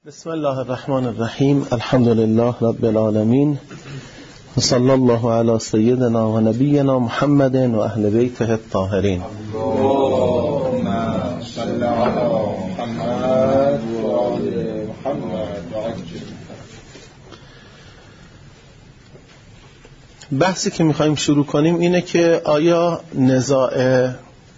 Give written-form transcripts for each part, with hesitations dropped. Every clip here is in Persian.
بسم الله الرحمن الرحیم. الحمد لله رب العالمین و صلی الله علی سیدنا و نبینا محمد و اهل بیته الطاهرین. اللهم صل علی محمد و آل محمد و عجل. بحثی که میخوایم شروع کنیم اینه که آیا نزاع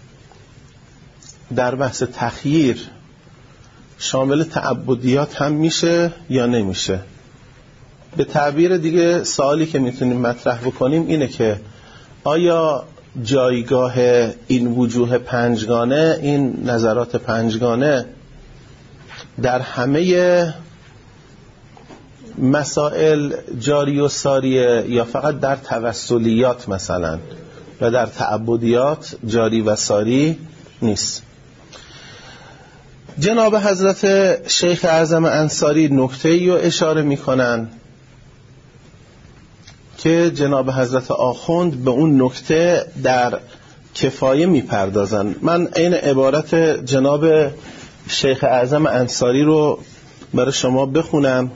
در بحث تخییر شامل تعبدیات هم میشه یا نمیشه؟ به تعبیر دیگه سوالی که میتونیم مطرح بکنیم اینه که آیا جایگاه این وجوه پنجگانه، این نظرات پنجگانه در همه مسائل جاری و ساریه یا فقط در توسلیات مثلا و در تعبدیات جاری و ساری نیست؟ جناب حضرت شیخ اعظم انصاری نکته‌ای رو اشاره می‌کنن که جناب حضرت آخوند به اون نکته در کفایه می‌پردازن. من این عبارت جناب شیخ اعظم انصاری رو برای شما بخونم.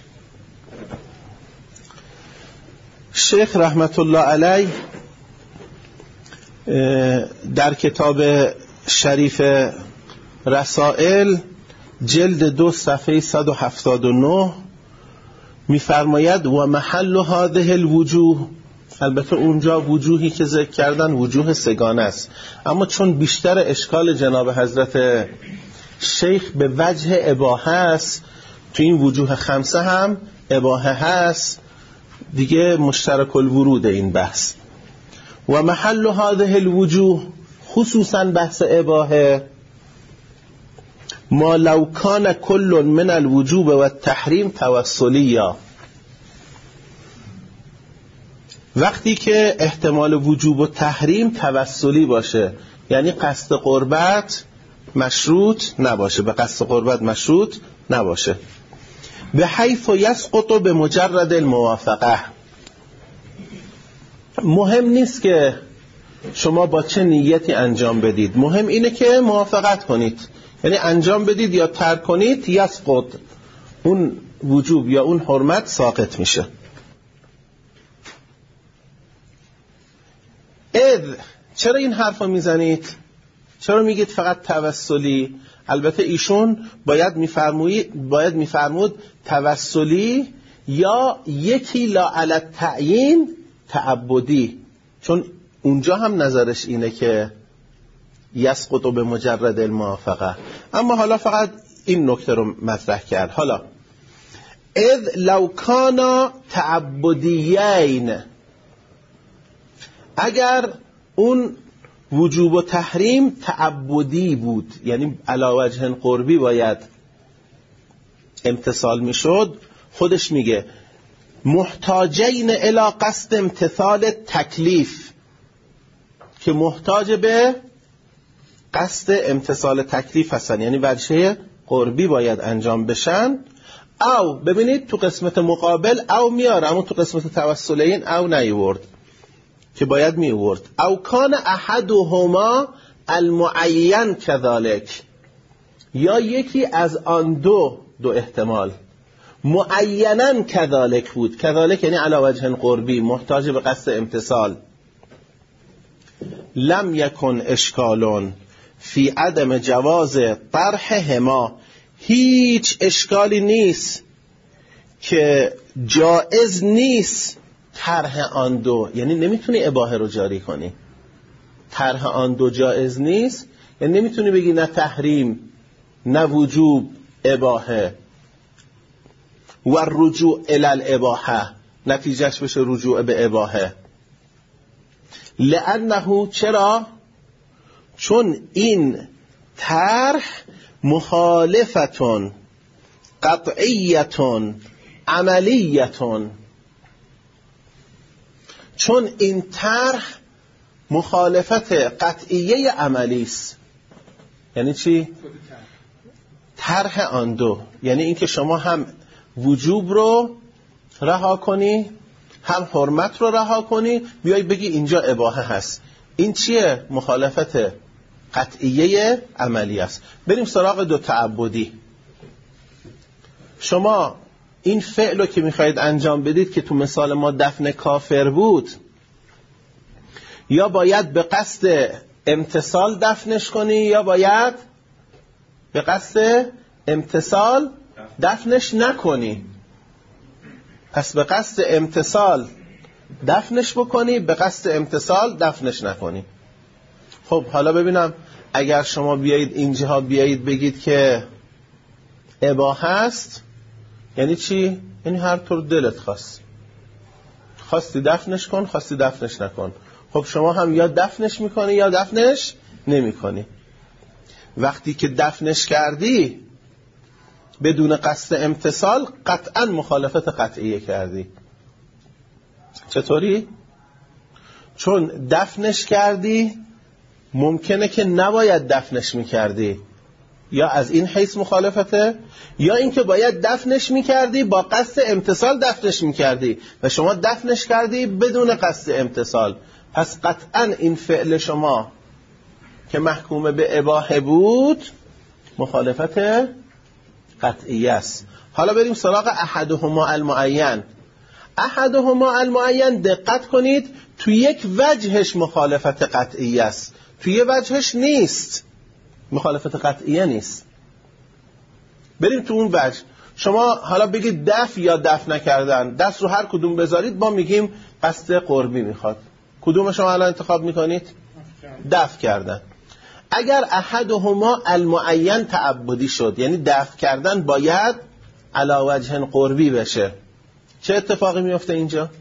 شیخ رحمت الله علیه در کتاب شریف رسائل جلد 2 صفحه 179 می‌فرماید و محل هذه الوجوه، البته اونجا وجوهی که ذکر کردن وجوه سگانه است، اما چون بیشتر اشکال جناب حضرت شیخ به وجه اباحه است، تو این وجوه خمسه هم اباحه هست دیگه، مشترک الورود این بحث. و محل هذه الوجوه خصوصا بحث اباحه ما لو کان کل من الوجوب و التحریم توسلیا، وقتی که احتمال وجوب و تحریم توسلی باشه، یعنی قصد قربت مشروط نباشه، به قصد قربت مشروط نباشه، به حیث یسقط به مجرد الموافقه. مهم نیست که شما با چه نیتی انجام بدید، مهم اینه که موافقت کنید، یعنی انجام بدید یا ترک کنید، یسقط، اون وجوب یا اون حرمت ساقط میشه. چرا این حرفا میزنید؟ چرا میگید فقط توسلی؟ البته ایشون باید میفرمود توسلی یا یکی لا علی التعیین تعبدی، چون اونجا هم نظرش اینه که یسقط به مجرد الموافقه. اما حالا فقط این نکته رو مطرح کرد. حالا اذ لو کانا تعبدیین، اگر اون وجوب و تحریم تعبدی بود، یعنی علی وجه قربی باید امتثال میشد، خودش میگه محتاجین الی قصد امتثال تکلیف، که محتاج به قصد امتثال تکلیف هستن، یعنی وجه قربی باید انجام بشن. او ببینید تو قسمت مقابل او میاره، اما تو قسمت توسلین او نیورد که باید میورد. او کان احدهما المعین کذالک، یا یکی از آن دو احتمال معینن کذالک بود، کذالک یعنی علی وجه قربی، محتاج به قصد امتثال. لم یکن اشکالون فی عدم جواز طرحهما، هیچ اشکالی نیست که جائز نیست طرح آن دو، یعنی نمیتونی اباحه رو جاری کنی، طرح آن دو جائز نیست، یعنی نمیتونی بگی نه تحریم نه وجوب، اباحه و رجوع الی الاباحه، نتیجهش بشه رجوع به اباحه. لانه، چرا؟ چون این طرح مخالفتون قطعیتون عملیتون، چون این طرح مخالفت قطعیه عملی است. یعنی چی؟ طرح آن دو، یعنی اینکه شما هم وجوب رو رها کنی هم حرمت رو رها کنی، بیای بگی اینجا اباحه هست. این چیه؟ مخالفت قطعیه عملی است. بریم سراغ دو تعبدی. شما این فعل رو که میخواید انجام بدید که تو مثال ما دفن کافر بود، یا باید به قصد امتثال دفنش کنی یا باید به قصد امتثال دفنش نکنی. پس به قصد امتثال دفنش بکنی، به قصد امتثال دفنش نکنی. خب حالا ببینم اگر شما بیایید اینجا بیایید بگید که اباحه است، یعنی چی؟ یعنی هر طور دلت خواست، خواستی دفنش کن، خواستی دفنش نکن. خب شما هم یا دفنش میکنی یا دفنش نمیکنی. وقتی که دفنش کردی بدون قصد امتثال، قطعا مخالفت قطعیه کردی. چطوری؟ چون دفنش کردی ممکنه که نباید دفنش میکردی، یا از این حیث مخالفته، یا اینکه باید دفنش میکردی با قصد امتثال دفنش میکردی و شما دفنش کردی بدون قصد امتثال. پس قطعا این فعل شما که محکوم به اباحه بود مخالفت قطعی است. حالا بریم سراغ احدهما المعین. احدهما المعین دقت کنید، تو یک وجهش مخالفت قطعی است، تو یک وجهش نیست، مخالفت قطعیه نیست. بریم تو اون وجه. شما حالا بگید دف یا دف نکردن، دست رو هر کدوم بذارید ما میگیم قصد قربی میخواد. کدوم شما الان انتخاب میکنید؟ دف کردن. اگر احدهما المعین تعبدی شد، یعنی دف کردن باید علی وجه قربی بشه، چه اتفاقی میفته اینجا؟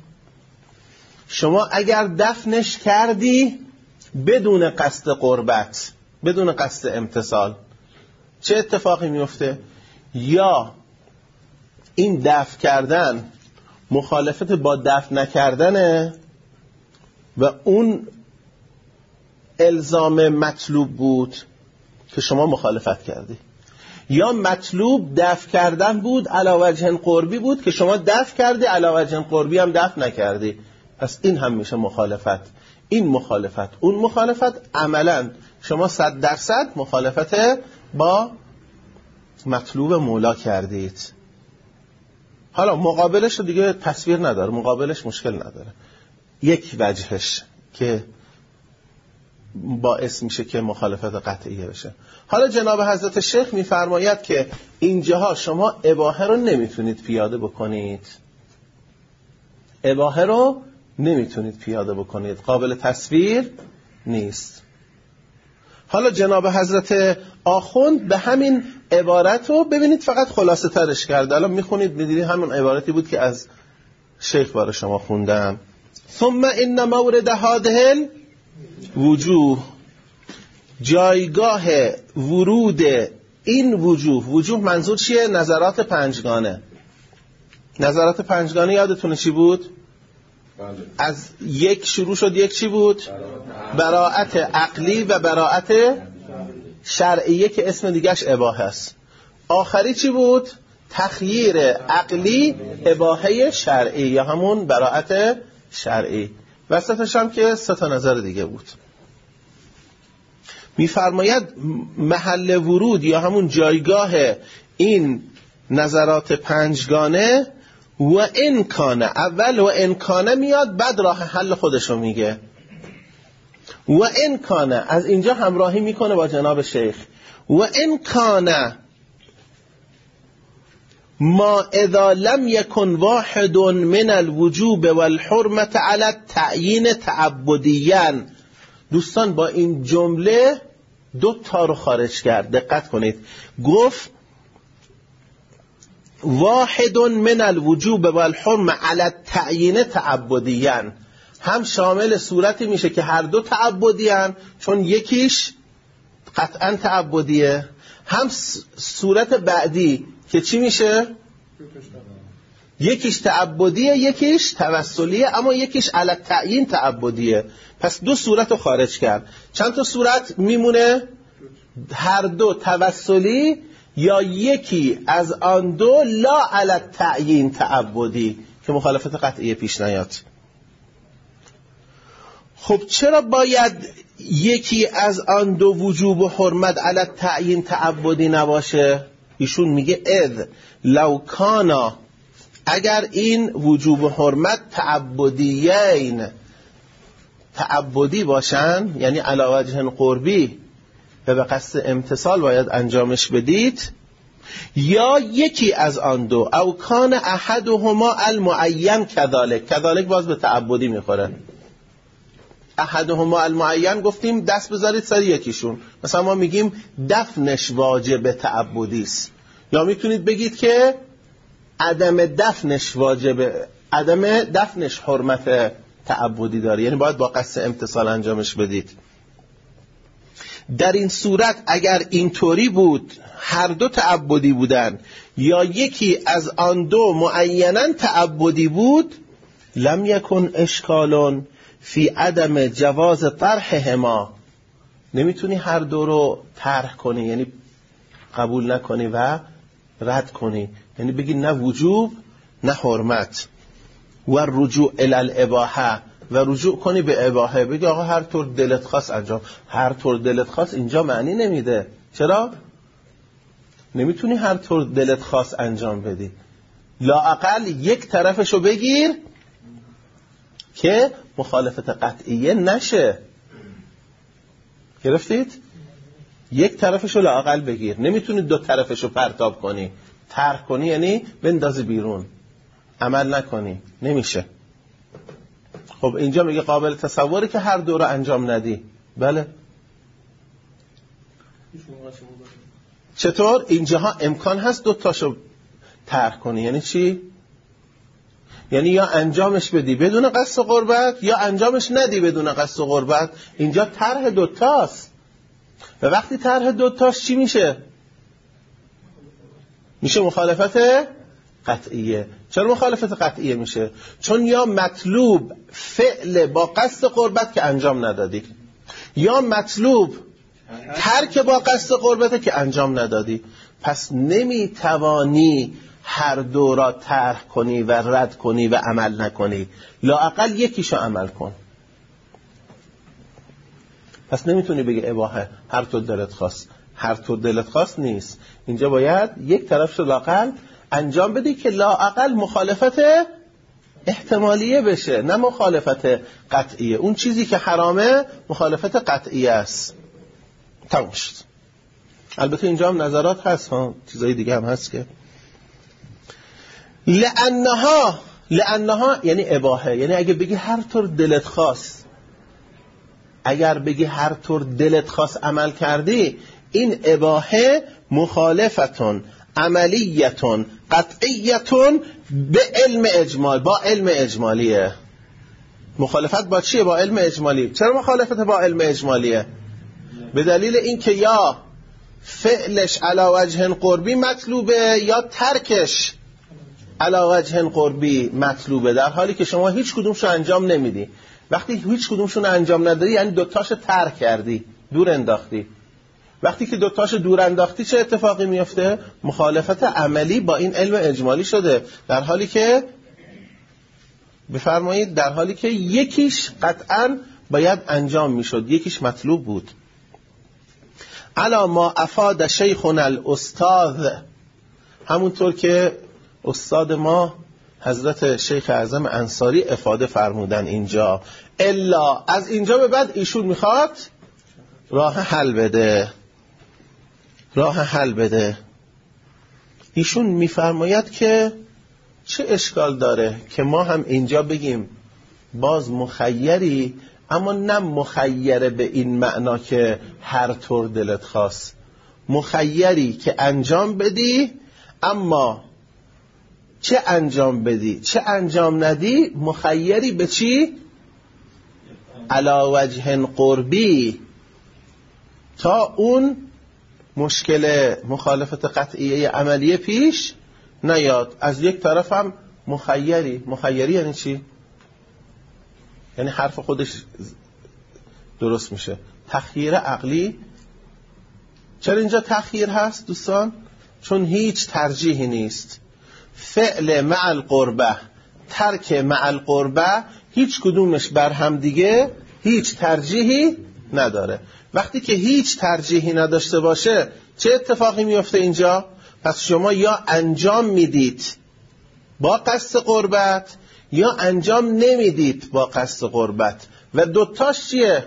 شما اگر دفنش کردی بدون قصد قربت، بدون قصد امتثال، چه اتفاقی میفته؟ یا این دفن کردن مخالفت با دفن نکردنه و اون الزام مطلوب بود که شما مخالفت کردی، یا مطلوب دفن کردن بود علی وجه قربی بود که شما دفن کردی علی وجه قربی هم دفن نکردی. پس این هم میشه مخالفت. این مخالفت، اون مخالفت، عملا شما 100% مخالفت با مطلوب مولا کردید. حالا مقابلش رو دیگه تصویر نداره، مقابلش مشکل نداره، یک وجهش که باعث میشه که مخالفت قطعیه بشه. حالا جناب حضرت شیخ میفرماید که اینجاها شما اباحه رو نمیتونید پیاده بکنید، اباحه رو نمیتونید پیاده بکنید، قابل تصویر نیست. حالا جناب حضرت آخوند به همین عبارت رو ببینید فقط خلاصه ترش کرده. الان میخونید میدونید همون عبارتی بود که از شیخ برای شما خوندم. ثم ان مورد هذه الوجوه، جایگاه ورود این وجوه منظور چیه؟ نظرات پنجگانه. نظرات پنجگانه یادتونه چی بود؟ از یک شروع شد، یک چی بود؟ براءت عقلی و براءت شرعیه که اسم دیگهش اباحه است. آخری چی بود؟ تخییر عقلی اباحه شرعی یا همون براءت شرعی. وسطش هم که 3 نظر دیگه بود. میفرماید محل ورود یا همون جایگاه این نظرات پنجگانه و انکانه، اول و انکانه میاد بعد راه حل خودشو میگه. و انکانه از اینجا همراهی میکنه با جناب شیخ. و انکانه ما اذا لم يكن واحد من الوجوب والحرمة على التعیین تعبدیاً. دوستان با این جمله 2 تا رو خارج کرد، دقت کنید. گفت واحد من الوجوب والحرمة على التعیین تعبدیاً، هم شامل صورتی میشه که هر دو تعبدیان، چون یکیش قطعا تعبدیه، هم صورت بعدی که چی میشه؟ یکیش تعبدیه یکیش توسلیه، اما یکیش علی التعیین تعبدیه. پس 2 صورت رو خارج کرد. چند تا صورت میمونه؟ هر دو توسلی یا یکی از آن 2 لا علی التعیین تعبدی که مخالفت قطعیه پیش نیاد. خب چرا باید یکی از آن 2 وجوب و حرمت علی التعیین تعبدی نباشه؟ ایشون میگه اذ لو کانا، اگر این وجوب و حرمت تعبدی باشن، یعنی علی وجه قربی و به قصد امتثال باید انجامش بدید، یا یکی از آن دو، او کان احدهما المعین کذالک باز به تعبدی میخوره. احدهما المعین گفتیم دست بذارید سر یکیشون، مثلا ما میگیم دفنش واجب تعبدی است، یا میتونید بگید که عدم دفنش حرمت تعبدی داره، یعنی باید با قصد امتثال انجامش بدید. در این صورت اگر اینطوری بود هر دو تعبدی بودن یا یکی از آن دو معیناً تعبدی بود، لم یکن اشکالون فی عدم جواز طرحهما، نمیتونی هر دو رو طرح کنی، یعنی قبول نکنی و رد کنی، یعنی بگی نه وجوب نه حرمت، و رجوع الی الاباحه، و رجوع کنی به اباحه، بگی آقا هر طور دلت خواست انجام. هر طور دلت خواست اینجا معنی نمیده. چرا؟ نمیتونی هر طور دلت خواست انجام بدی، لااقل یک طرفشو بگیر که مخالفت قطعیه نشه. گرفتید؟ یک طرفشو لااقل بگیر، نمیتونی دو طرفشو پرتاب کنی، طرح کنی یعنی بندازی بیرون، عمل نکنی، نمیشه. خب اینجا میگه قابل تصوره که هر دو رو انجام ندی. بله. چطور؟ اینجاها امکان هست دو تاشو طرح کنی. یعنی چی؟ یعنی یا انجامش بدی بدون قصد قربت یا انجامش ندی بدون قصد قربت. اینجا طرح دوتاست و وقتی طرح دوتاست چی میشه؟ میشه مخالفت قطعیه. چرا مخالفت قطعیه میشه؟ چون یا مطلوب فعل با قصد قربت که انجام ندادی، یا مطلوب ترک با قصد قربت که انجام ندادی. پس نمیتوانی هر دو را طرح کنی و رد کنی و عمل نکنی، لااقل یکیشو عمل کن. پس نمیتونی بگی اباحه هر طور دلت خواست. هر طور دلت خواست نیست، اینجا باید یک طرفشو لااقل انجام بدی که لااقل مخالفت احتمالیه بشه، نه مخالفت قطعیه. اون چیزی که حرامه مخالفت قطعیه است. تمام شد. البته اینجا هم نظرات هست ها، چیزای دیگه هم هست که لانها یعنی اباحه، یعنی اگه بگی هر طور دلت خواست، اگر بگی هر طور دلت خواست عمل کردی، این اباحه مخالفتون عملیتون قطعیتون به علم اجمال، با علم اجمالیه. مخالفت با چیه؟ با علم اجمالی. چرا مخالفت با علم اجمالیه؟ به دلیل اینکه یا فعلش علی وجه قربی مطلوبه یا ترکش علی وجه قربی مطلوبه، در حالی که شما هیچ کدومشو انجام نمیدی. وقتی هیچ کدومشون انجام نداری یعنی دوتاشو ترک کردی، دور انداختی. وقتی که دوتاشو دور انداختی چه اتفاقی میفته؟ مخالفت عملی با این علم اجمالی شده، در حالی که بفرمایید در حالی که یکیش قطعاً باید انجام میشد، یکیش مطلوب بود. علا ما افاد شیخنا الاستاذ، همونطور که استاد ما حضرت شیخ اعظم انصاری افاده فرمودن اینجا. الا از اینجا به بعد ایشون میخواد راه حل بده. ایشون میفرماید که چه اشکال داره که ما هم اینجا بگیم باز مخیری، اما نه مخیر به این معنا که هر طور دلت خواست، مخیری که انجام بدی، اما چه انجام بدی چه انجام ندی مخیری به چی؟ علی وجه قربی، تا اون مشکل مخالفت قطعیه عملیه پیش نیاد. از یک طرف هم مخیری یعنی چی؟ یعنی حرف خودش درست میشه. تخییر عقلی. چرا اینجا تخییر هست دوستان؟ چون هیچ ترجیحی نیست. فعل مع القربه، ترک مع القربه، هیچ کدومش بر هم دیگه هیچ ترجیحی نداره. وقتی که هیچ ترجیحی نداشته باشه چه اتفاقی میفته اینجا؟ پس شما یا انجام میدید با قصد قربت یا انجام نمیدید با قصد قربت و دوتاش چیه؟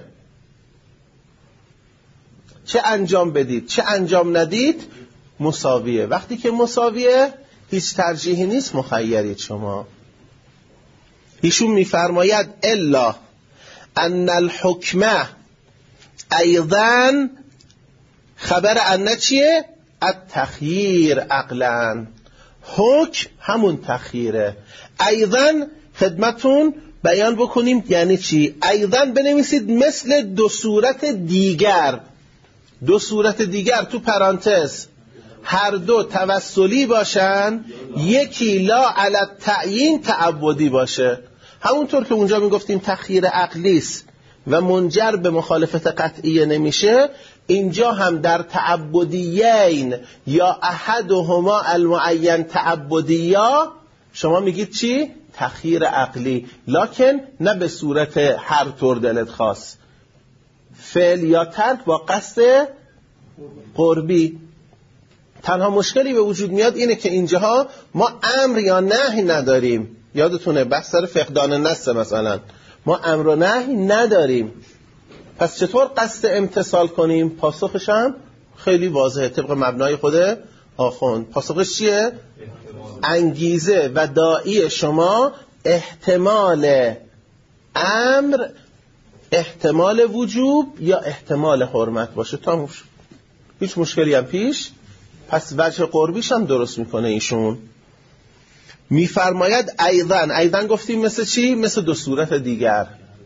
چه انجام بدید چه انجام ندید مساویه. وقتی که مساویه هیچ ترجیحی نیست، مخیرید شما. ایشون میفرماید الا ان الحکمه ایضا، خبر ان چیه؟ التخییر عقلا، حکم همون تخییره. ایضا خدمتون بیان بکنیم یعنی چی؟ ایضا بنویسید مثل دو صورت دیگر. دو صورت دیگر تو پرانتز هر دو توسلی باشن، یکی لا علی التعیین تعبدی باشه. همونطور که اونجا میگفتیم تخییر عقلیست و منجر به مخالفت قطعیه نمیشه، اینجا هم در تعبدیین یا احدهما المعین تعبدیا شما میگید چی؟ تخییر عقلی، لکن نه به صورت هر طور دلت خواست، فعل یا ترک با قصد قربی. تنها مشکلی به وجود میاد اینه که اینجاها ما امر یا نهی نداریم. یادتونه بحث سر فقدان النص مثلا ما امر و نهی نداریم، پس چطور قصد امتثال کنیم؟ پاسخش هم خیلی واضحه طبق مبنای خود آخوند. پاسخش چیه؟ انگیزه و داعی شما احتمال امر، احتمال وجوب یا احتمال حرمت باشه، تموم شد، هیچ مشکلی هم پیش. پس وجه قربیش هم درست میکنه ایشون. میفرماید ایضا گفتیم مثل چی؟ مثل دو صورت دیگر.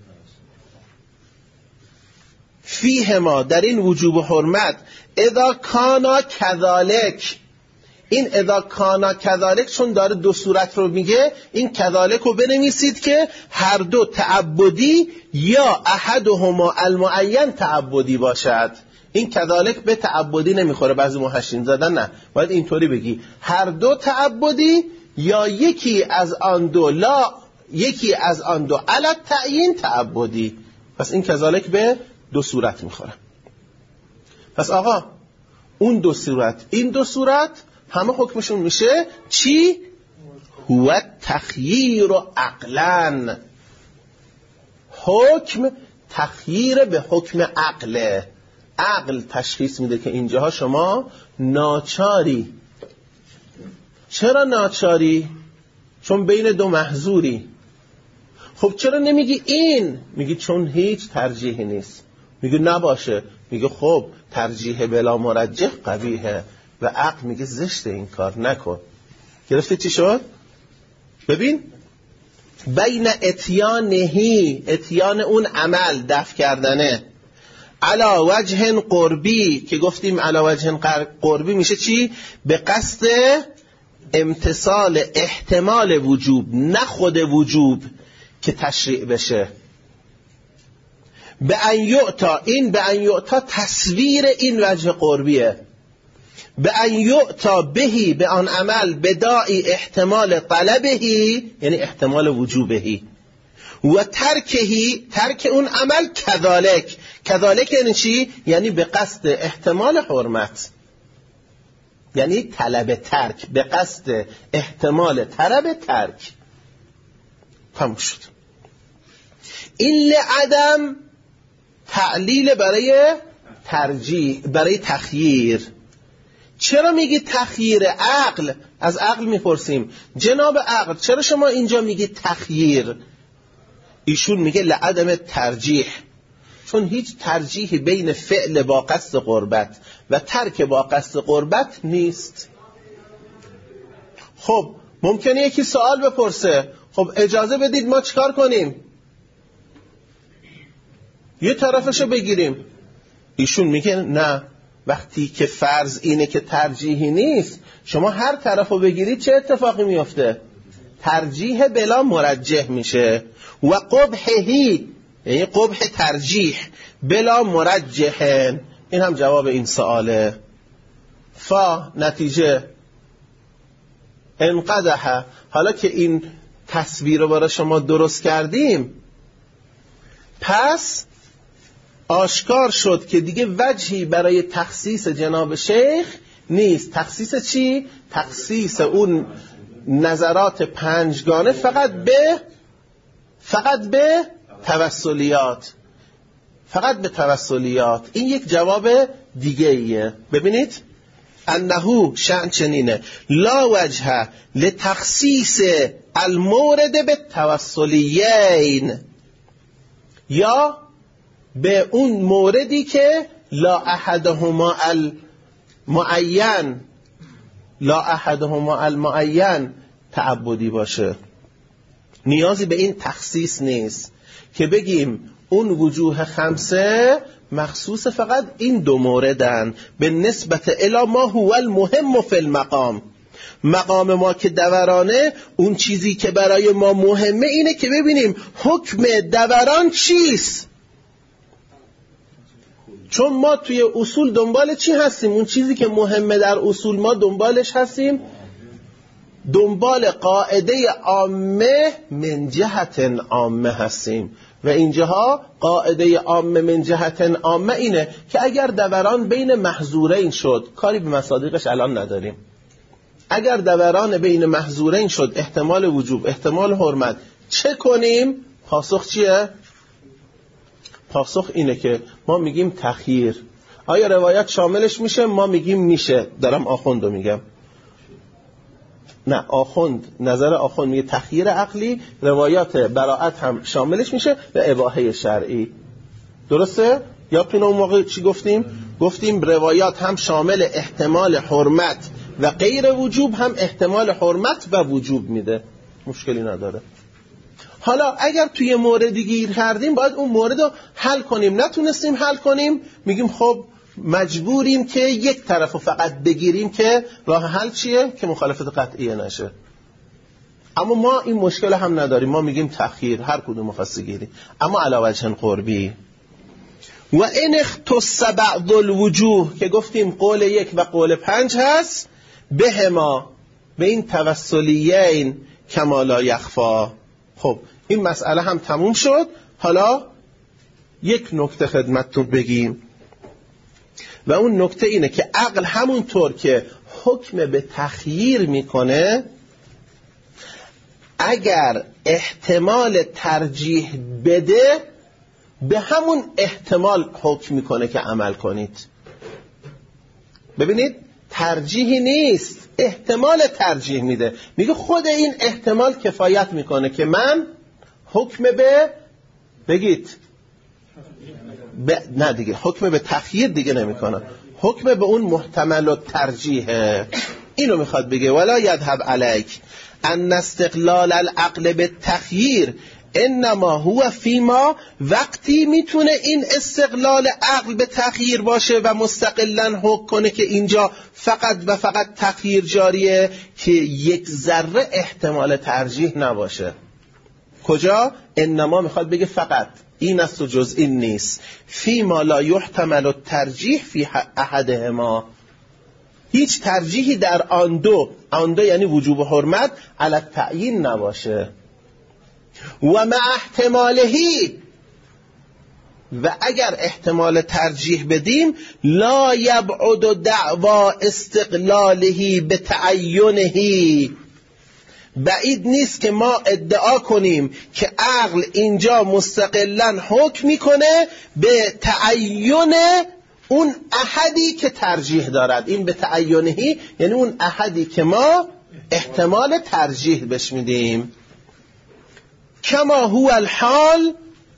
فیه ما در این وجوب و حرمت اذا کانا کذالک. این اذا کانا کذالک چون داره دو صورت رو میگه، این کذالک رو بنویسید که هر دو تعبدی یا احدهما المعین تعبدی باشد. این کذالک به تعبدی نمیخوره، بعضی محشین زدن، نه باید اینطوری بگی هر دو تعبدی یا یکی از آن دو لا یکی از آن دو علی التعیین تعبدی. پس این کذالک به دو صورت میخوره. پس آقا اون دو صورت این دو صورت همه حکمشون میشه چی؟ هو تخییر و عقلن. حکم تخییر به حکم عقله. عقل تشخیص میده که اینجاها شما ناچاری. چرا ناچاری؟ چون بین دو محظوری. خب چرا نمیگی این؟ میگی چون هیچ ترجیحی نیست. میگه نباشه، میگه خب ترجیح بلا مرجح قبیحه و عقل میگه زشت این کار نکن. گرفتی چی شد؟ ببین بین اتیانهی، اتیان اون عمل دفع کردنه، علا وجه قربی که گفتیم علا وجه قربی میشه چی؟ به قصد امتصال احتمال وجوب، نه خود وجوب که تشریع بشه. به ان یعطا، این به ان یعطا تصویر این وجه قربیه. به ان یعطا بهی، به آن عمل بداعی احتمال طلبهی یعنی احتمال وجوبهی و ترکهی، ترک اون عمل کذالک. کذالک یعنی چی؟ یعنی به قصد احتمال حرمت، یعنی طلب ترک، به قصد احتمال طلب ترک. تموم شد. این لعدم تعلیل برای ترجیح، برای تخییر. چرا میگی تخییر؟ عقل، از عقل میپرسیم جناب عقل چرا شما اینجا میگی تخییر؟ ایشون میگه لعدم ترجیح، چون هیچ ترجیحی بین فعل با قصد قربت و ترک با قصد قربت نیست. خب ممکنه یکی سوال بپرسه خب اجازه بدید ما چیکار کنیم؟ یه طرفشو بگیریم. ایشون میگه نه، وقتی که فرض اینه که ترجیحی نیست، شما هر طرفو بگیرید چه اتفاقی میفته؟ ترجیح بلا مرجح میشه. و قبحهی یعنی قبح ترجیح بلا مرجحن. این هم جواب این سواله. فا نتیجه انقدح. حالا که این تصویر رو برای شما درست کردیم، پس آشکار شد که دیگه وجهی برای تخصیص جناب شیخ نیست. تخصیص چی؟ تخصیص اون نظرات پنجگانه فقط به توسلیات، فقط به توسلیات. این یک جواب دیگه ایه. ببینید انه شأن چنینه لا وجه لتخصیص المورد به توسلیین، یا به اون موردی که لا احدهما المعین تعبدی باشه. نیازی به این تخصیص نیست که بگیم اون وجوه خمسه مخصوص فقط این دو موردن به نسبت الی ما هو المهم فی المقام. مقام ما که دورانه، اون چیزی که برای ما مهمه اینه که ببینیم حکم دوران چیست. چون ما توی اصول دنبال چی هستیم؟ اون چیزی که مهمه در اصول ما دنبالش هستیم، دنبال قاعده عامه من جهت عامه هستیم. و اینجاها قاعده عامه من جهت عامه اینه که اگر دوران بین محظورین شد، کاری به مصادیقش الان نداریم، اگر دوران بین محظورین شد، احتمال وجوب احتمال حرمت، چه کنیم؟ پاسخ چیه؟ پاسخ اینه که ما میگیم تخییر. آیا روایت شاملش میشه؟ ما میگیم میشه. دارم آخوندو میگم. نه، آخوند، نظر آخوند میگه تخییر عقلی، روایات براءت هم شاملش میشه و اباحه شرعی. درسته؟ یادتون اون موقع چی گفتیم؟ گفتیم روایات هم شامل احتمال حرمت و غیر وجوب، هم احتمال حرمت و وجوب میده. مشکلی نداره. حالا اگر توی موردی گیر کردیم باید اون مورد رو حل کنیم. نتونستیم حل کنیم، میگیم خب مجبوریم که یک طرف رو فقط بگیریم که راه حل چیه؟ که مخالفت قطعیه نشه. اما ما این مشکل هم نداریم، ما میگیم تأخیر، هر کدوم خاصی گیری. اما علی وجه قربی و ان اختص بعض الوجوه که گفتیم قول 1 و قول 5 هست، بهما، به این توسلیین کما لا یخفا. خب این مسئله هم تموم شد. حالا یک نکته خدمتتون بگیم و اون نکته اینه که عقل همونطور که حکم به تخییر میکنه، اگر احتمال ترجیح بده به همون احتمال حکم میکنه که عمل کنید. ببینید ترجیحی نیست، احتمال ترجیح میده. میگه خود این احتمال کفایت میکنه که من حکم به نه دیگه حکم به تخییر دیگه نمیکنه، حکم به اون محتمل و ترجیحه. اینو میخواد بگه ولا یذهب علیک ان استقلال العقل به تخییر انما هو فیما، وقتی میتونه این استقلال عقل به تخییر باشه و مستقلاً حکم کنه که اینجا فقط و فقط تخییر جاریه که یک ذره احتمال ترجیح نباشه. کجا؟ انما میخواد بگه فقط این است و جز این نیست. فیما لا یحتمل الترجیح فی احدهما، هیچ ترجیحی در آن دو یعنی وجوب و حرمت علی التعیین نباشه. و مع احتمالهی، و اگر احتمال ترجیح بدیم، لا یبعد دعوا استقلاله به تعینه، بعید نیست که ما ادعا کنیم که عقل اینجا مستقلاً حکم میکنه به تعین اون احدی که ترجیح دارد. این به تعینهی یعنی اون احدی که ما احتمال ترجیح بهش میدیم. کما هو الحال،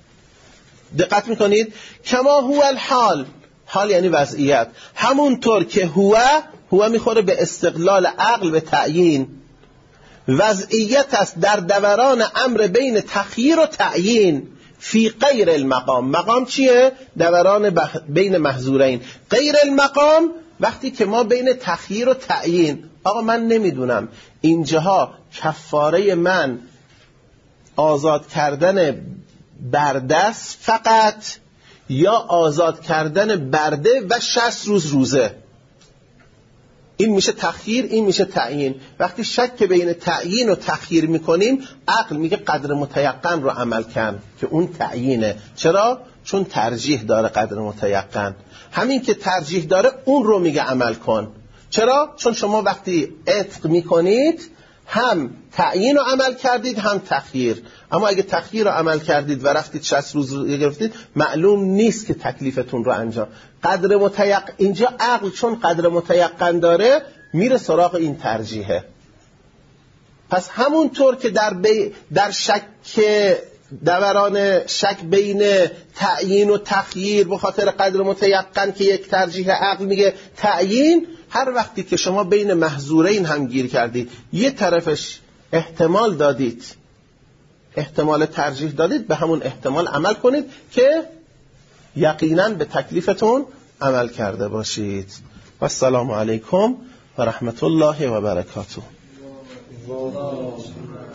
دقت میکنید، کما هو الحال، حال یعنی وضعیت، همونطور که هو میخوره به استقلال عقل به تعیین، وضعیت است در دوران امر بین تخییر و تعیین فی غیر المقام. مقام چیه؟ دوران بین محظورین. غیر المقام وقتی که ما بین تخییر و تعیین، آقا من نمیدونم اینجاها کفاره من آزاد کردن بردست فقط یا آزاد کردن برده و 60 روز روزه، این میشه تخییر، این میشه تعیین. وقتی شک بین تعیین و تخییر میکنیم، عقل میگه قدر متیقن رو عمل کن که اون تعیینه. چرا؟ چون ترجیح داره قدر متیقن. همین که ترجیح داره اون رو میگه عمل کن. چرا؟ چون شما وقتی عتق میکنید هم تعیین رو عمل کردید هم تخییر. اما اگه تخییر رو عمل کردید و رفتید 60 روز رو گرفتید، معلوم نیست که تکلیفتون رو انجام. اینجا عقل چون قدر متیقن داره میره سراغ این ترجیحه. پس همونطور که در دوران شک بین تعیین و تخییر به خاطر قدر متیقن که یک ترجیح عقل میگه تعیین، هر وقتی که شما بین محظورین هم گیر کردید، یه طرفش احتمال دادید، احتمال ترجیح دادید، به همون احتمال عمل کنید که یقینا به تکلیفتون عمل کرده باشید. و السلام علیکم و رحمت الله و برکاته.